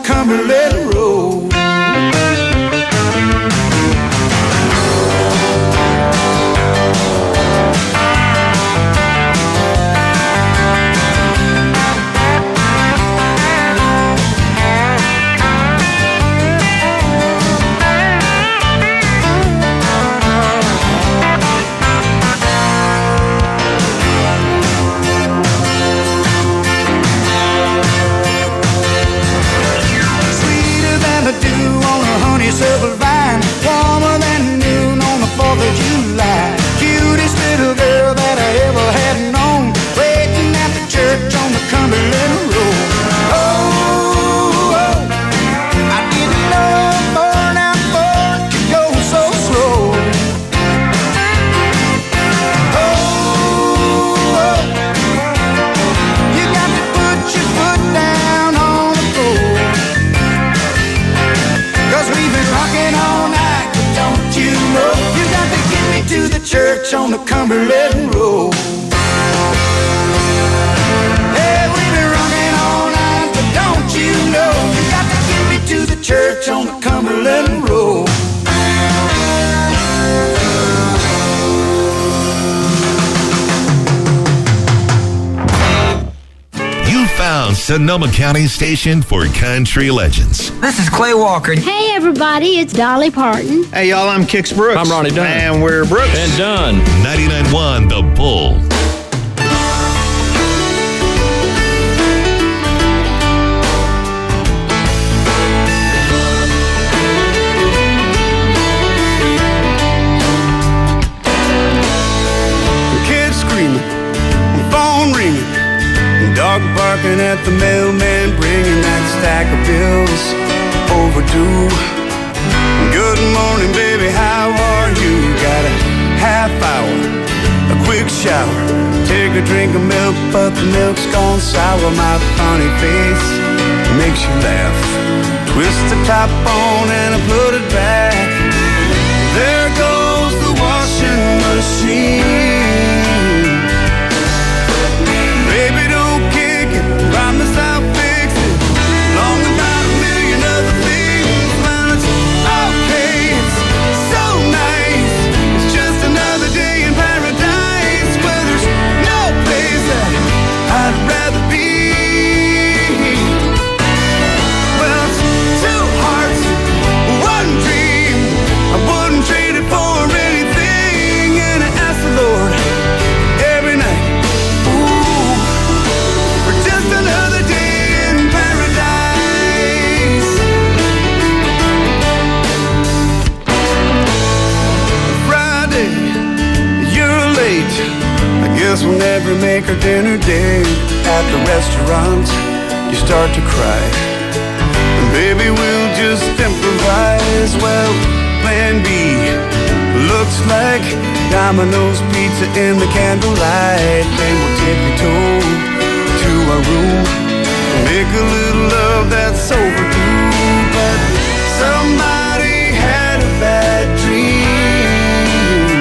Cumberland Road. Honeysuckle vine, warmer than noon on the 4th of July. Cutest little girl that I ever had known, waiting at the church on the Cumberland Road. Oh, oh, I didn't know born out for it could go so slow. Oh, oh, you got to put your foot down on the floor. 'Cause we've been rocking all night, but don't you know, you got to get me to the church on the Cumberland Road. Hey, we've been rocking all night, but don't you know, you got to get me to the church on the Cumberland Road. Found Sonoma County's station for country legends. This is Clay Walker. Hey everybody, it's Dolly Parton. Hey y'all, I'm Kix Brooks. I'm Ronnie Dunn. And we're Brooks. And Dunn. 99.1 The Bull. Kids screaming, phone ringing, dog barking at the mailman, bringing that stack of bills overdue. Good morning, baby, how are you? Got a half hour, a quick shower, take a drink of milk, but the milk's gone sour. My funny face makes you laugh. Twist the top on and I put it back. There goes the washing machine. Baby, don't kick it, promise I'll fix it. Long about a million other things. Well, it's okay, it's so nice. It's just another day in paradise, where there's no place that I'd rather be. Well, it's two hearts, one dream. I wouldn't trade it for anything. And I ask the Lord every night, ooh, for just another day in paradise. Friday, you're late. I guess we'll never make our dinner date. At the restaurant, you start to cry. And baby, we'll just improvise. Well, plan B looks like Domino's pizza in the candlelight. Then we'll tippy-toe to our room, make a little love that's overdue. But somebody had a bad dream.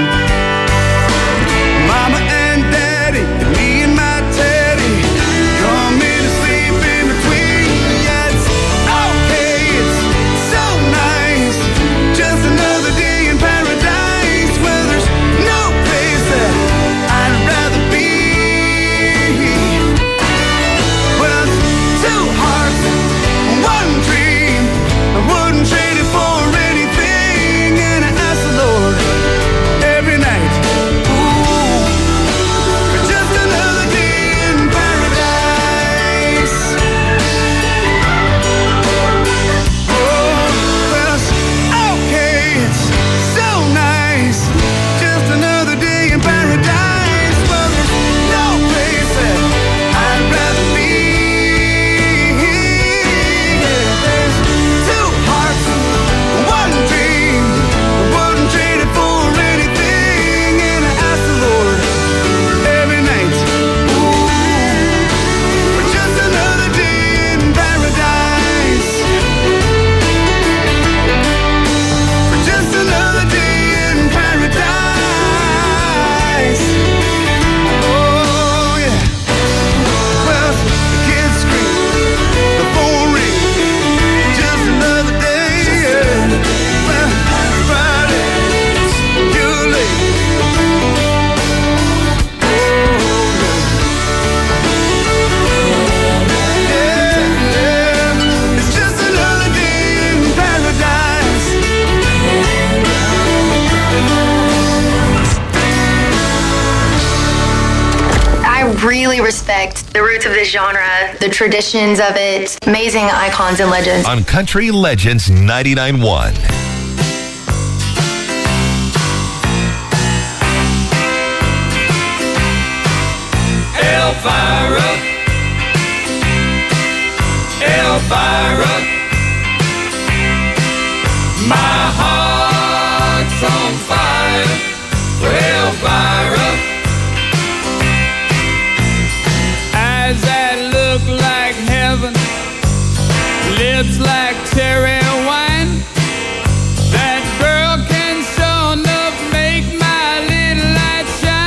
Mama and Daddy, and me and my Teddy, come in to sleep in between. Yeah, it's okay, it's so nice. Just another day in paradise, where there's no place that I'd rather be. Well, it's two hearts, one really respect the roots of this genre, the traditions of it, amazing icons and legends. On Country Legends 99.1. Elvira, Elvira, my heart's on fire for Elvira. Eyes that look like heaven, lips like cherry wine. That girl can sure enough make my little light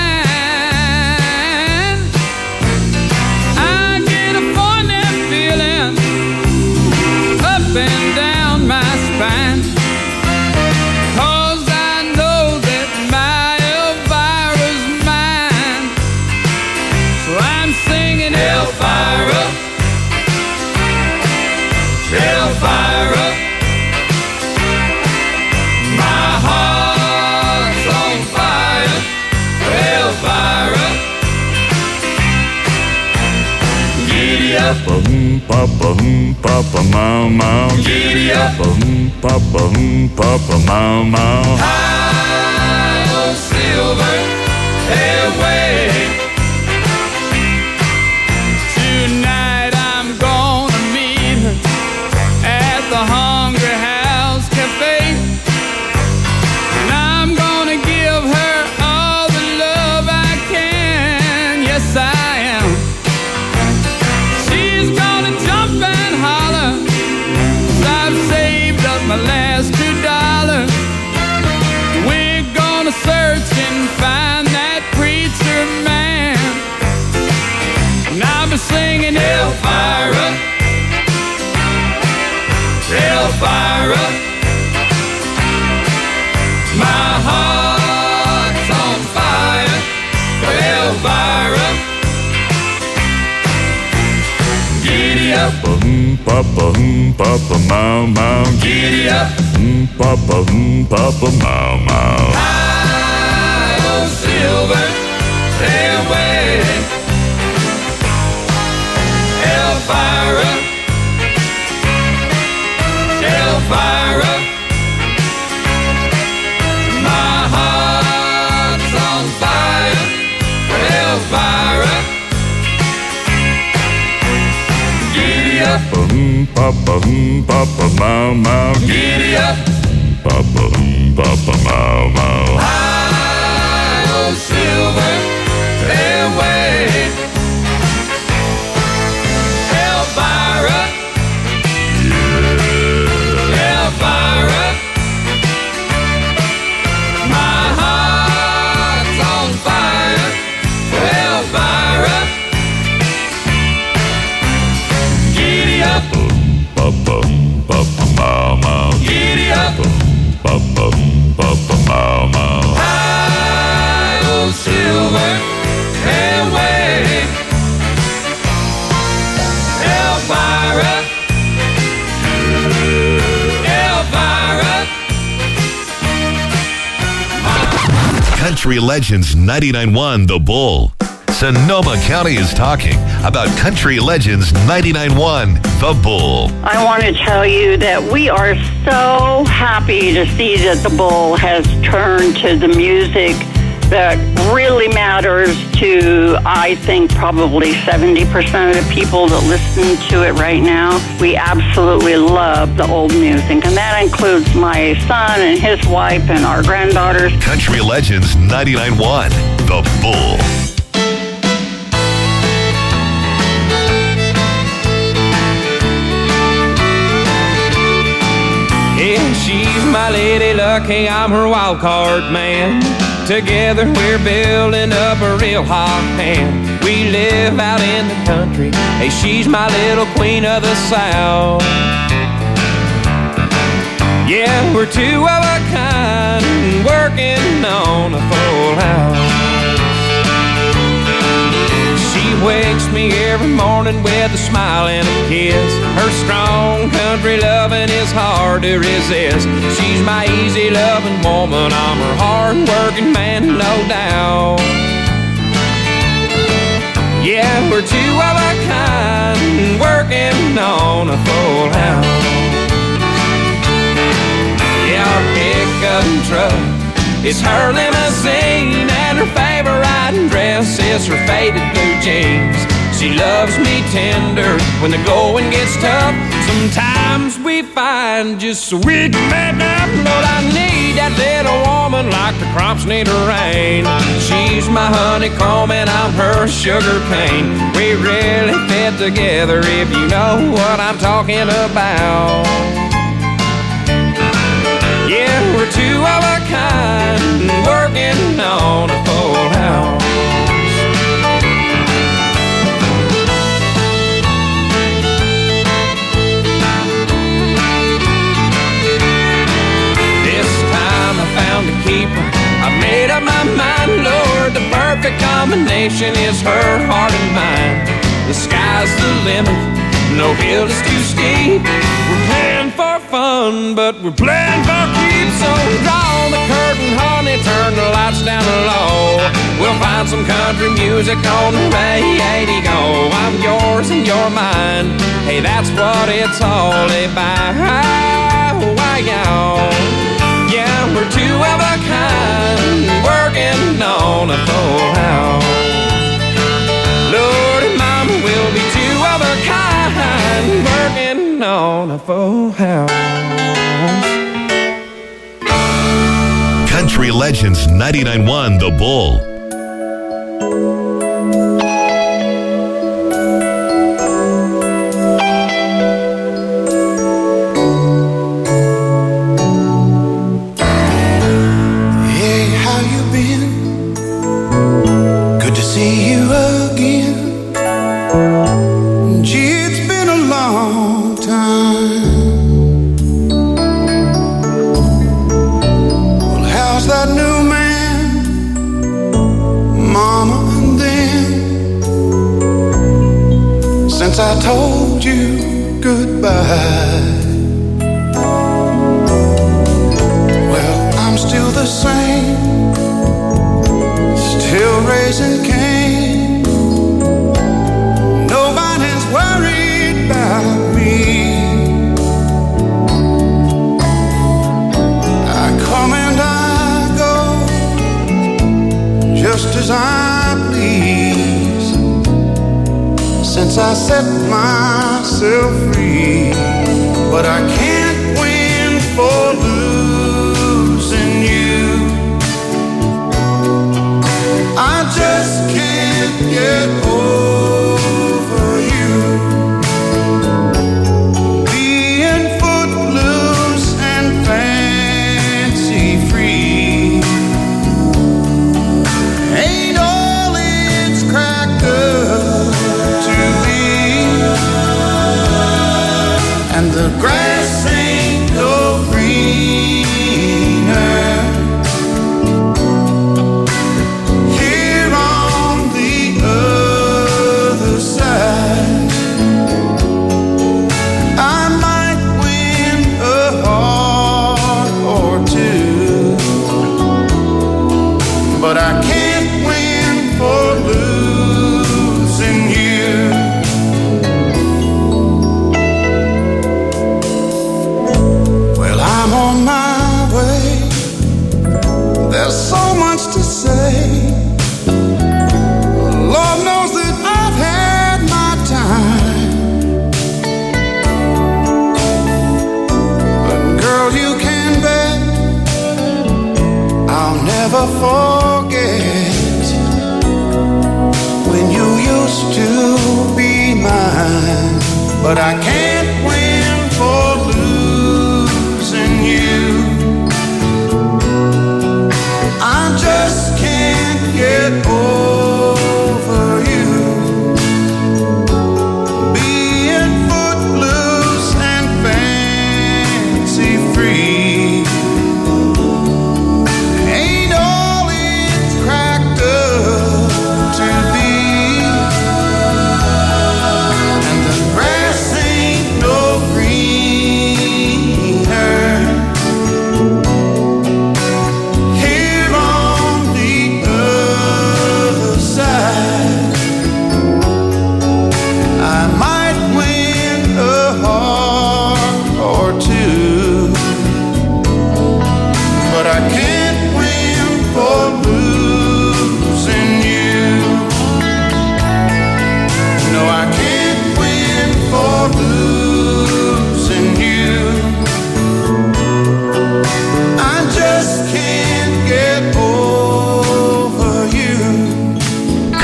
shine. I get a funny feeling up and down my spine, 'cause I know that my Elvira's mine. So I'm singing Elvira, Elvira, my heart's on fire for Elvira. Giddy up, Papa, Papa, Mama. Giddy up, Papa, Papa, Mama. high on silver airway. Tonight I'm gonna meet her at the Hungry House Cafe, and I'm gonna give her all the love I can. Yes, I am. She's gonna jump and holler, 'cause I've saved up my last $2. We're gonna search and find that preacher man, and I'll be singing Elvira, Elvira, my heart's on fire for Elvira. Giddy up, Papa, Papa, Mama. giddy up, Papa, Papa, Mama. high on silver airway. Elvira, Elvira, my heart's on fire for Elvira. Giddy up, Papa, Papa, Mama. giddy up, Papa, Papa, Mama. high on silver airway. Elvira, Elvira, my heart's on fire for Elvira. Giddy up, Papa, Papa, Mama. giddy up, Papa, Papa, Mama. high on silver airway. Elvira, Elvira. Country Legends 99.1 The Bull. Sonoma County is talking about Country Legends 99.1 The Bull. I want to tell you that we are so happy to see that the Bull has turned to the music that really matters to, I think, probably 70% of the people that listen to it right now. We absolutely love the old music, and that includes my son and his wife and our granddaughters. Country Legends 99.1 The Bull. Yeah, she's my lady luck, hey, I'm her wild card man. Together we're building up a real hot hand. We live out in the country, hey, she's my little queen of the South. Yeah, we're two of a kind, working on a full house. She wakes me every morning with a smile and a kiss. Her strong country loving is hard to resist. She's my easy loving woman, I'm her hard working man, no doubt. we're two of a kind, working on a full house. Yeah, our pickup truck is her limousine, and her favorite dress is her faded blue jeans. She loves me tender when the going gets tough. Sometimes we find just so we can make up. Lord, I need that little woman like the crops need a rain. She's my honeycomb and I'm her sugar cane. We really fit together if you know what I'm talking about. Yeah, we're two of a kind, working on a full house. I made up my mind, Lord, the perfect combination is her heart and mine. The sky's the limit, no hill is too steep. We're playing for fun, but we're playing for keeps. So draw the curtain, honey, turn the lights down low. We'll find some country music on the radio. I'm yours and you're mine. Hey, that's what it's all about. Yeah, we're two of a kind, working on a full house. Lord and Mama, we'll be two of a kind, working on a full house. Country Legends 99.1 The Bull. I told you goodbye. Well, I'm still the same, still raising Cain. Nobody's worried about me. I come and I go just as I please. Since I set myself free, but I can't win for losing you. I just can't get over you. Being footloose and fancy free ain't all it's cracked up. And the grass ain't no green.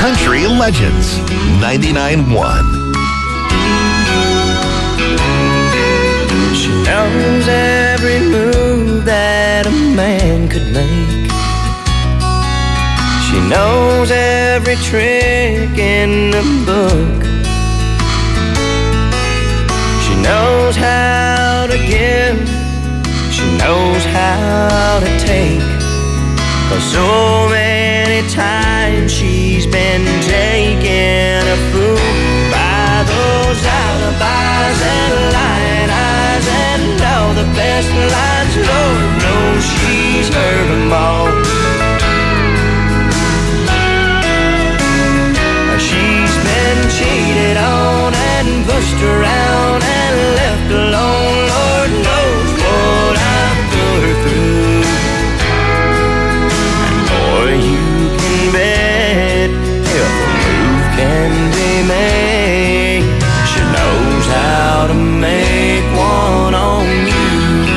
Country Legends 99.1. She knows every move that a man could make. She knows every trick in the book. She knows how to give. She knows how to take. 'Cause so many times she's been taken a fool by those alibis and lying eyes and all the best lines. Lord knows she's heard them all. She's been cheated on and pushed around and left alone. Lord knows what I've put her through. And boy, you can bet if a move can be made, she knows how to make one on you.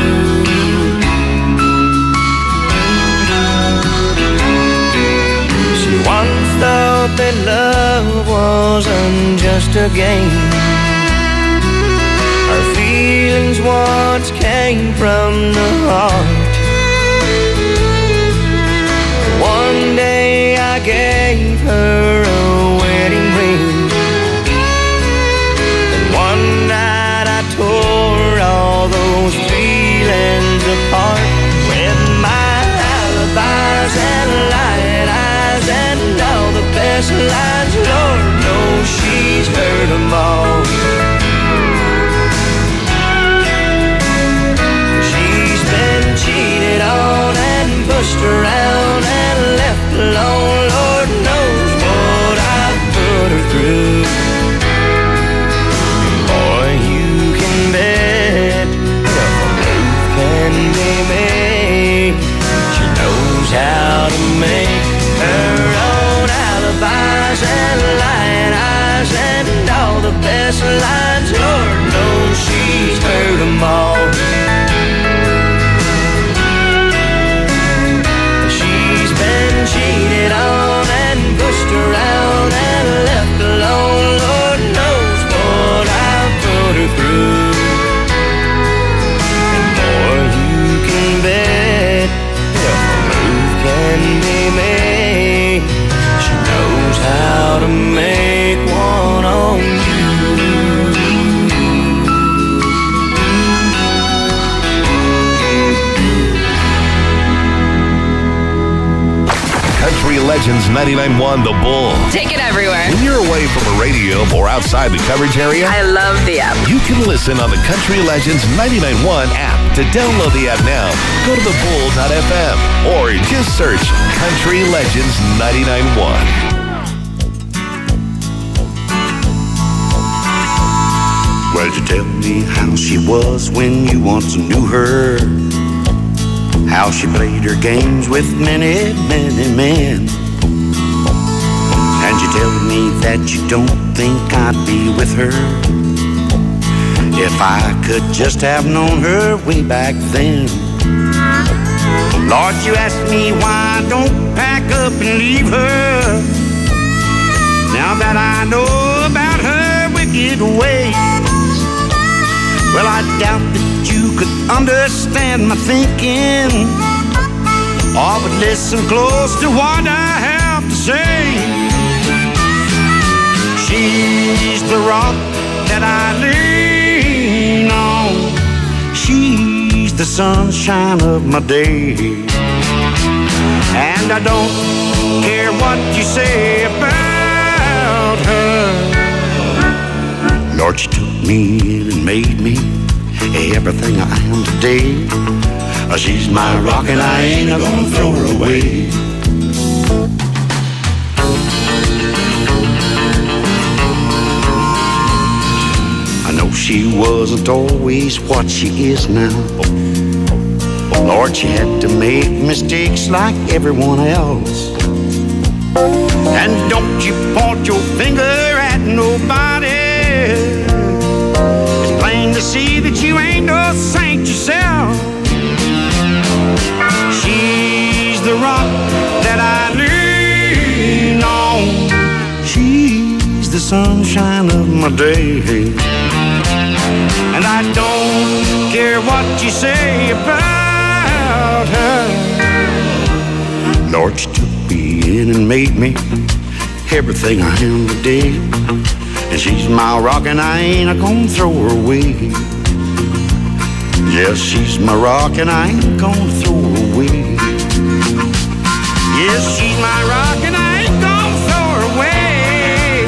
She once thought that love wasn't just a game. Her feelings once came from the heart. One day I gave her a wedding ring, and one night I tore all those feelings apart with my alibis and lying eyes and all the best lines. Lord knows she's heard them all. She's been cheated on and pushed around and left alone. Lord knows what I've put her through. And boy, you can bet if a move can be made, she knows how to make her own alibis and lying eyes and all the best lines. Lord knows she's heard them all. She's been cheated on and pushed around and left alone. Lord knows what I've put her through. And boy, you can bet if a move can be made, she knows how to make one on you. Country Legends 99.1 The Bull. Take it everywhere. When you're away from a radio or outside the coverage area, I love the app. you can listen on the Country Legends 99.1 app. To download the app now, go to thebull.fm or just search Country Legends 99.1. Well, you tell me how she was when you once knew her, how she played her games with many, many men. And you tell me that you don't think I'd be with her if I could just have known her way back then. Lord, you ask me why I don't pack up and leave her, now that I know about her wicked ways. Well, I doubt that you could understand my thinking or would listen close to what I have to say. She's the rock that I lean on. She's the sunshine of my day. And I don't care what you say about her. Lord, she took me in and made me everything I am today. She's my rock and I ain't gonna throw her away. I know she wasn't always what she is now. Lord, she had to make mistakes like everyone else. And don't you point your finger at nobody. It's plain to see that you ain't no saint yourself. She's the rock that I lean on. sunshine of my day. And I don't care what you say about her. Lord, she took me in and made me everything I am today. And she's my rock and I ain't gonna throw her away. Yes, she's my rock and I ain't gonna throw her away. Yes, she's my rock and I ain't gonna throw her away.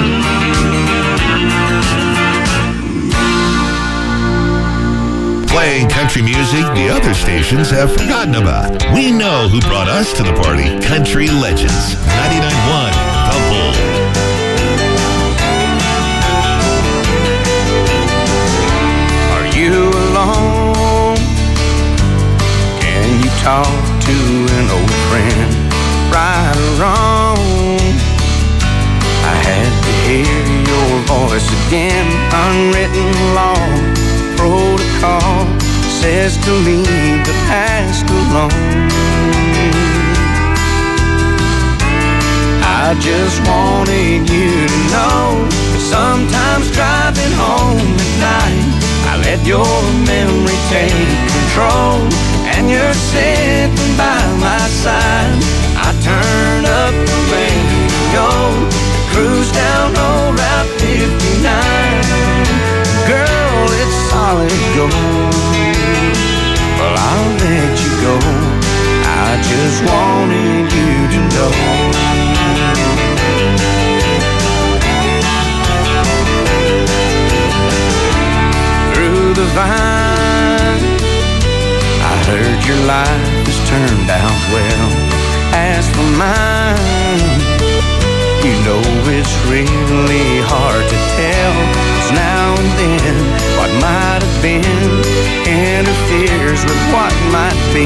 Playing country music the other stations have forgotten about. We know who brought us to the party. Country Legends, 99.1 The Bull. Are you alone? Can you talk to an old friend? Right or wrong, I had to hear your voice again. Unwritten law, protocol says to leave the past alone. I just wanted you to know that sometimes driving home at night, I let your memory take control, and you're sitting by my side. I turn up the radio, cruise down old Route 59. Girl, it's solid gold. Well, I'll let you go. I just wanted you to know. Through the vine, I heard your life has turned out well. As for mine, you know it's really hard to tell. 'Cause now and then, what might have been interferes with what might be.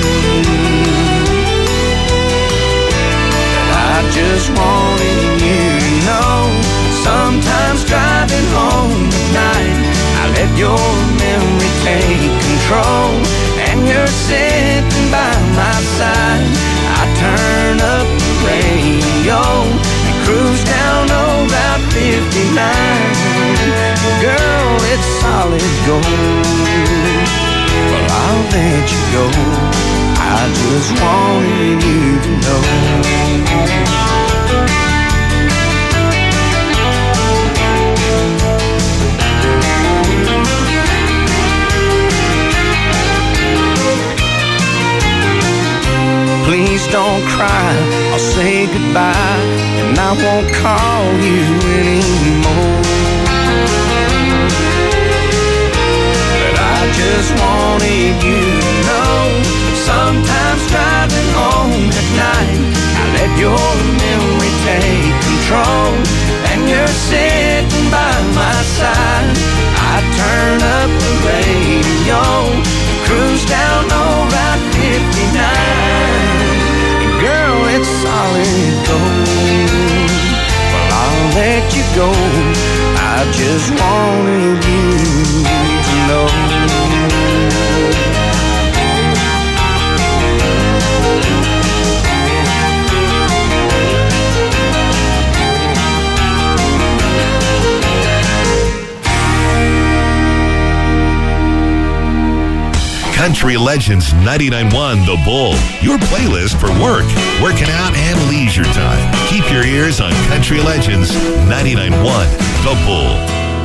But I just wanted you to know, sometimes driving home at night, I let your memory take control, and you're sitting by my side. I turn up the radio and cruise down old Route 59. Girl, it's solid gold. Well, I'll let you go. I just wanted you to know. Please don't cry, I'll say goodbye, and I won't call you anymore. But I just wanted you to know, sometimes driving home at night, I let your memory take control, and you're sitting by my side. I turn up the radio, cruise down old Route 59. Girl, it's solid gold. Well, I'll let you go. I just wanted you to know. Country Legends 99.1 The Bull. Your playlist for work, working out, and leisure time. Keep your ears on Country Legends 99.1 The Bull.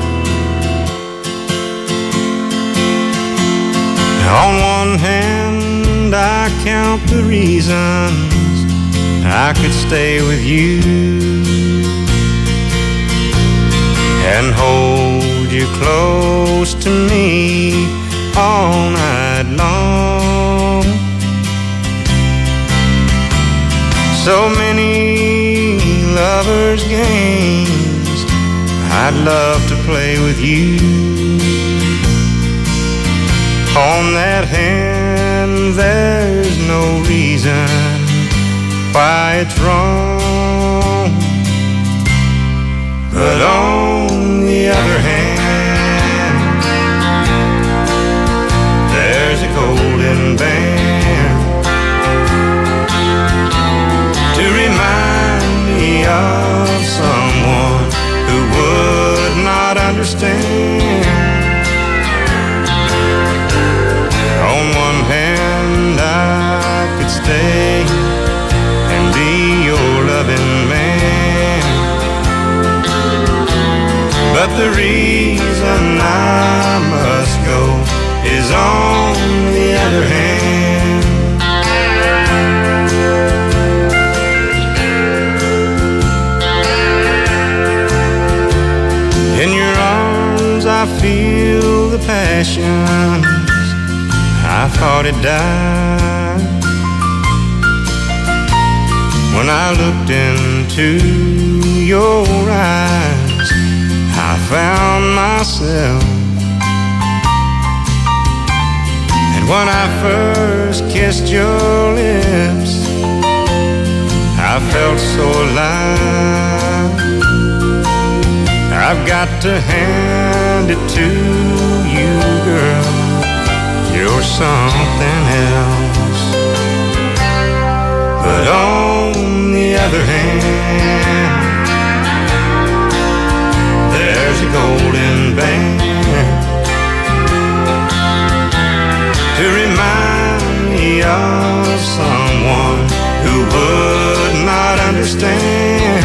On one hand, I count the reasons I could stay with you and hold you close to me all night long. So many lovers' games I'd love to play with you. On that hand, there's no reason why it's wrong. But on the other hand, there's a golden band to remind me of someone understand. On one hand, I could stay and be your loving man, but the reason I must go is on the other hand. In your arms I feel the passions I thought had died. When I looked into your eyes, I found myself. And when I first kissed your lips, I felt so alive. I've got to hand it to you, girl, you're something else. But on the other hand, there's a golden band to remind me of someone who would not understand.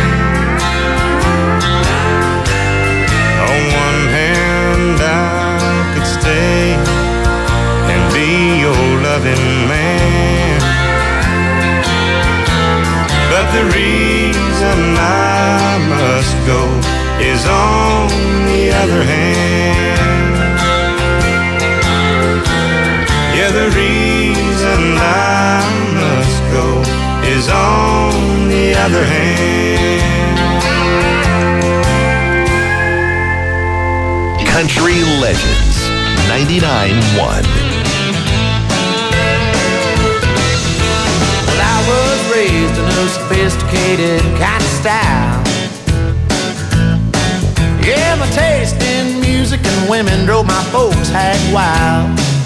On one hand, I could stay and be your loving man, but the reason I must go is on the other hand. Yeah, the reason I must go is on the other hand. Country Legends 99.1. Well, I was raised in a sophisticated kind of style. Yeah, my taste in music and women drove my folks hag wild.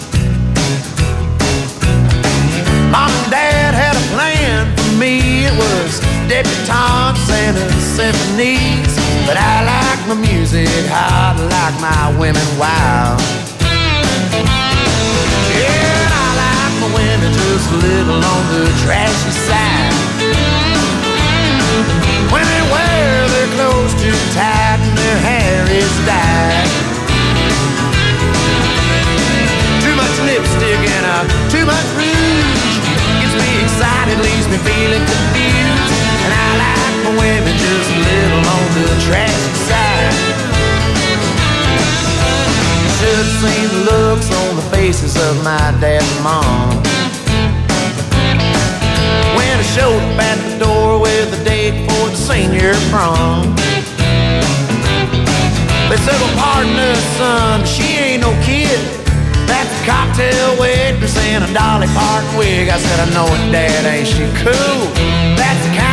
Mom and Dad had a plan for me. It was debutantes and symphonies. But I like my music hot, like my women wild. Yeah, and I like my women just a little on the trashy side. When they wear their clothes too tight and their hair is dyed. Too much lipstick and too much rouge gets me excited, leaves me feeling confused. And I like my women just a little on the trashy side. Should've seen the looks on the faces of my dad and mom when I showed up at the door with a date for the senior prom. They said, well, pardon us, son, but she ain't no kid. That's a cocktail waitress in a Dolly Parton wig. I said, I know it, Dad, ain't she cool? That's the kind